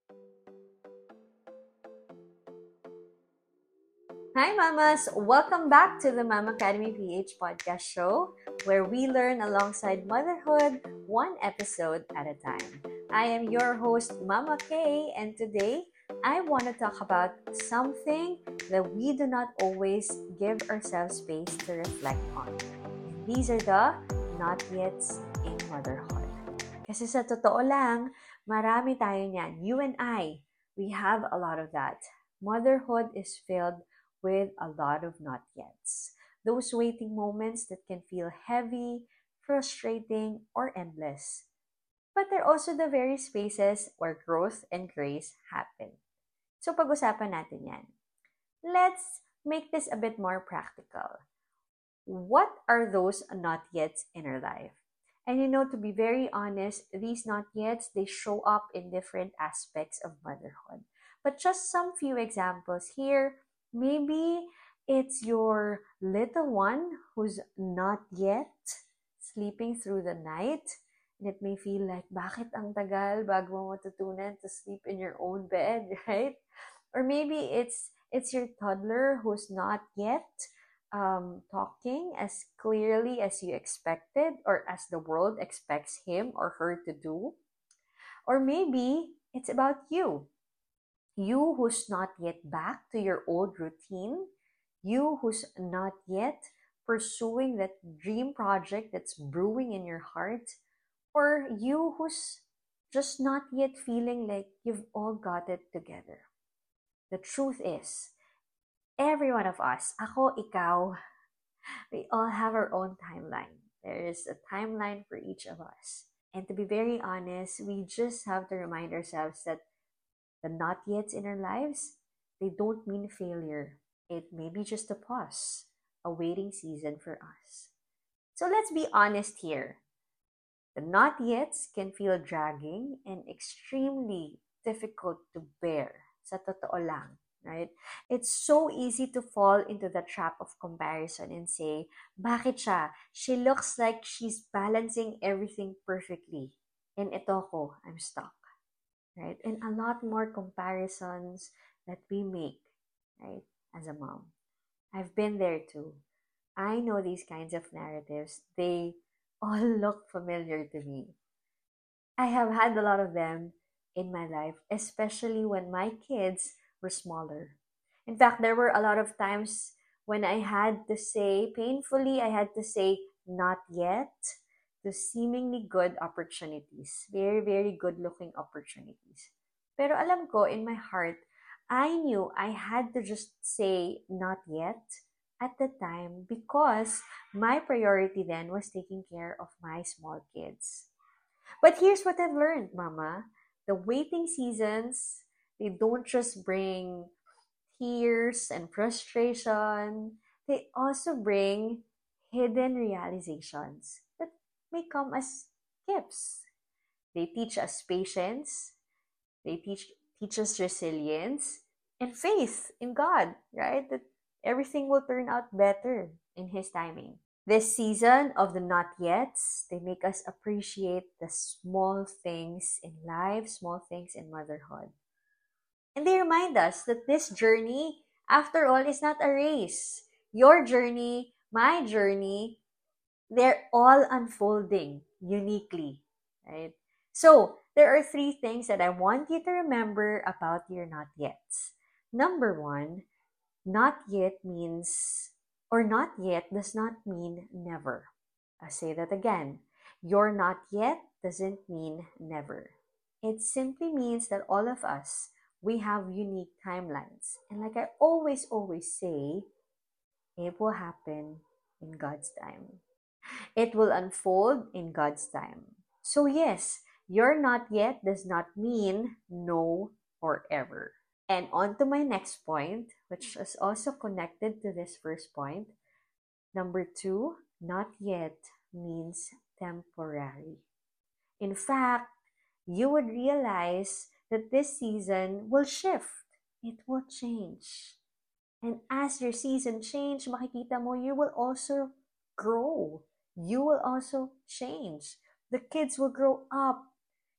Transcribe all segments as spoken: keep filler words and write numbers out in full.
Hi, mamas! Welcome back to the Mama Academy P H podcast show, where we learn alongside motherhood, one episode at a time. I am your host, Mama Kay, and today I want to talk about something that we do not always give ourselves space to reflect on. And these are the not yets in motherhood. Kasi sa totoo lang, marami tayo niyan. You and I, we have a lot of that. Motherhood is filled with a lot of not yets. Those waiting moments that can feel heavy, frustrating, or endless. But they're also the very spaces where growth and grace happen. So pag-usapan natin yan. Let's make this a bit more practical. What are those not yets in our life? And you know, to be very honest, these not yets, they show up in different aspects of motherhood. But just some few examples here. Maybe it's your little one who's not yet sleeping through the night. And it may feel like, bakit ang tagal bago mo matutunan to sleep in your own bed, right? Or maybe it's it's your toddler who's not yet um, talking as clearly as you expected or as the world expects him or her to do. Or maybe it's about you. You who's not yet back to your old routine. You who's not yet pursuing that dream project that's brewing in your heart. Or you who's just not yet feeling like you've all got it together. The truth is, every one of us, ako, ikaw, we all have our own timeline. There is a timeline for each of us. And to be very honest, we just have to remind ourselves that the not yets in our lives, they don't mean failure. It may be just a pause, a waiting season for us. So let's be honest here. The not yets can feel dragging and extremely difficult to bear. Sa totoo lang, right? It's so easy to fall into the trap of comparison and say, bakit siya? She looks like she's balancing everything perfectly. And ito ko, I'm stuck, right? And a lot more comparisons that we make, right? As a mom. I've been there too. I know these kinds of narratives. They all look familiar to me. I have had a lot of them in my life, especially when my kids were smaller. In fact, there were a lot of times when I had to say, painfully, I had to say, not yet, to seemingly good opportunities. Very, very good looking opportunities. Pero alam ko, in my heart, I knew I had to just say, not yet, at the time because my priority then was taking care of my small kids. But here's what I've learned, Mama. The waiting seasons, they don't just bring tears and frustration, they also bring hidden realizations that may come as gifts. They teach us patience, they teach teach us resilience and faith in God, right? That everything will turn out better in His timing. This season of the not yets, they make us appreciate the small things in life, small things in motherhood. And they remind us that this journey, after all, is not a race. Your journey, my journey, they're all unfolding uniquely, right? So, there are three things that I want you to remember about your not yets. Number one, not yet means, or not yet does not mean never. I'll say that again. Your not yet doesn't mean never. It simply means that all of us, we have unique timelines. And like I always, always say, it will happen in God's time. It will unfold in God's time. So, yes, your not yet does not mean no or ever. And on to my next point, which is also connected to this first point. Number two, not yet means temporary. In fact, you would realize that this season will shift. It will change. And as your season change, makikita mo, you will also grow. You will also change. The kids will grow up.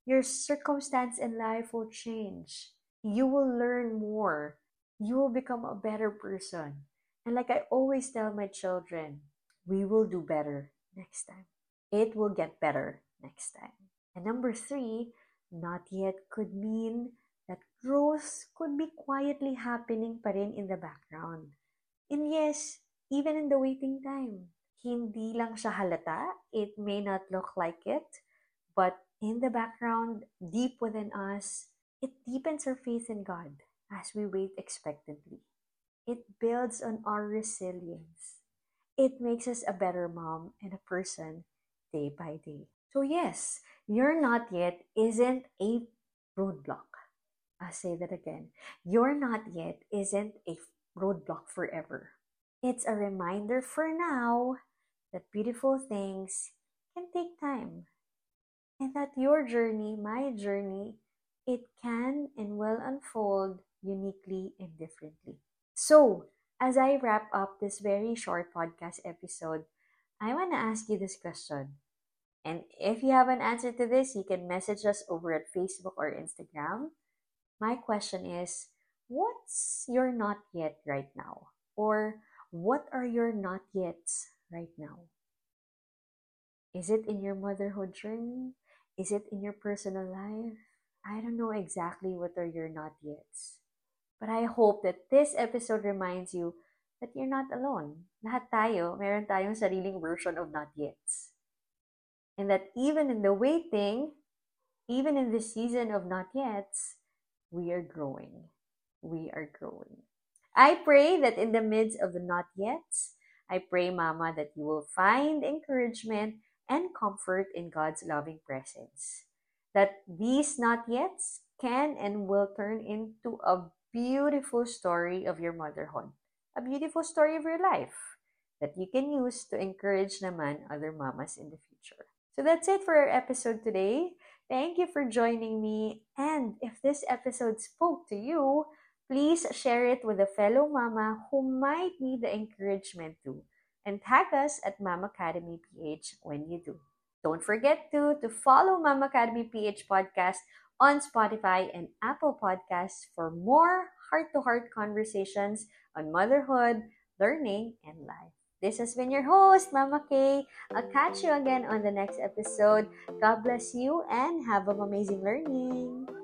Your circumstance in life will change. You will learn more. You will become a better person. And like I always tell my children, we will do better next time. It will get better next time. And number three, not yet could mean that growth could be quietly happening pa rin in the background. And yes, even in the waiting time, hindi lang siya halata. It may not look like it, but in the background, deep within us, it deepens our faith in God as we wait expectantly. It builds on our resilience. It makes us a better mom and a person day by day. So, yes, you're not yet isn't a roadblock. I'll say that again. You're not yet isn't a roadblock forever. It's a reminder for now that beautiful things can take time and that your journey, my journey, it can and will unfold uniquely and differently. So, as I wrap up this very short podcast episode, I want to ask you this question. And if you have an answer to this, you can message us over at Facebook or Instagram. My question is, what's your not yet right now? Or what are your not yets right now? Is it in your motherhood journey? Is it in your personal life? I don't know exactly what are your not yets. But I hope that this episode reminds you that you're not alone. Lahat tayo, meron tayong sariling version of not yets. And that even in the waiting, even in the season of not yets, we are growing. We are growing. I pray that in the midst of the not yets, I pray, Mama, that you will find encouragement and comfort in God's loving presence. That these not yets can and will turn into a beautiful story of your motherhood. A beautiful story of your life that you can use to encourage naman other mamas in the future. So that's it for our episode today. Thank you for joining me. And if this episode spoke to you, please share it with a fellow mama who might need the encouragement too. And tag us at Mama Academy P H when you do. Don't forget to, to follow Mama Academy P H podcast on Spotify and Apple Podcasts for more heart-to-heart conversations on motherhood, learning, and life. This has been your host, Mama Kay. I'll catch you again on the next episode. God bless you and have an amazing learning.